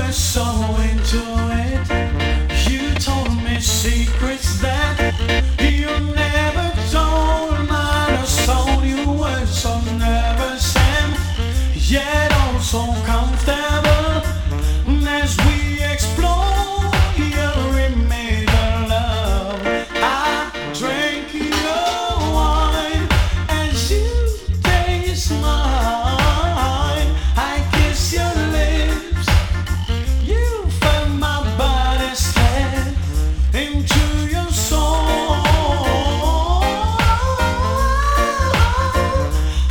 were so into it. You told me secrets that you never told mine. So you were so nervous and yet also comfortable.